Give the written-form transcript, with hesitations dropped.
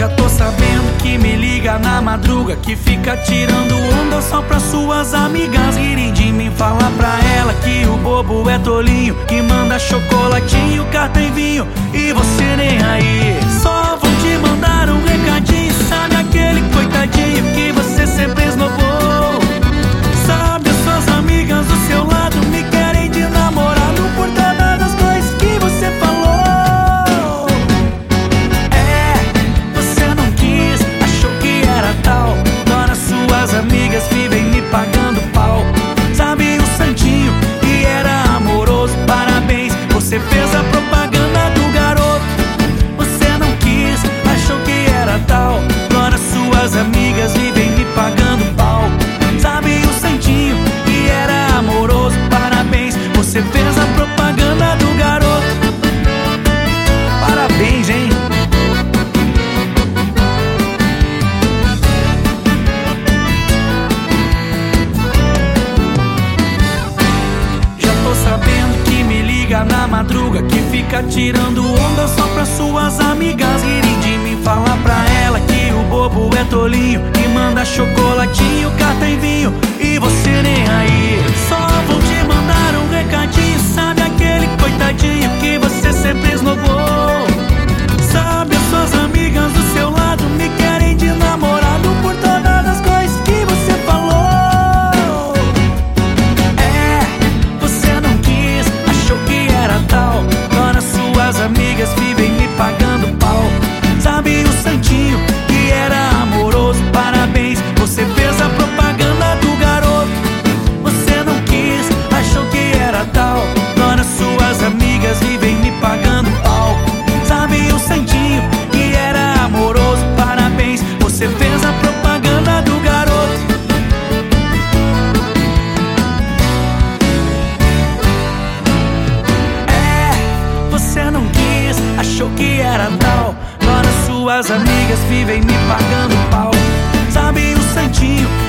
Já tô sabendo que me liga na madruga, que fica tirando onda só pra suas amigas rirem de mim. Fala pra ela que o bobo é tolinho, que manda chocolatinho, carta e vinho, e você nem aí. Só vou te mandar um recadinho, sabe aquele coitadinho que você sempre esnobou? Sabe, as suas amigas do seu lado me querem de namorado por todas as coisas que você falou. Você não quis, achou que era tal. Agora suas amigas vivem me pagando pau. Sabe o santinho que era amoroso, parabéns, você fez a propaganda do garoto. Você não quis, achou que era tal. Agora suas amigas vivem me pagando pau. Sabe o santinho que era amoroso, parabéns, você fez a propaganda do garoto. Parabéns, hein? Já tô sabendo que me liga na madruga, que fica tirando onda só pra suas amigas rirem de mim. Fala pra ela que o bobo é tolinho, que manda chocolatinho, carta e vinho, e você nem aí. Só vou te mandar um recadinho, sabe aquele coitadinho que você sempre esnobou? Sabe, as suas amigas do seu lado me querem de namorado por todas as coisas que você falou. Você não quis, achou que era tal. Agora suas amigas vivem me pagando pau. Sabe o santinho que era amoroso, parabéns, você fez a propaganda do garoto. Você não quis, achou que era tal. Agora suas amigas vivem me pagando pau. Sabe o santinho que era amoroso, parabéns, você fez a propaganda do garoto. Você não quis, achou que era tal. Agora suas amigas vivem me pagando pau. Sabe o santinho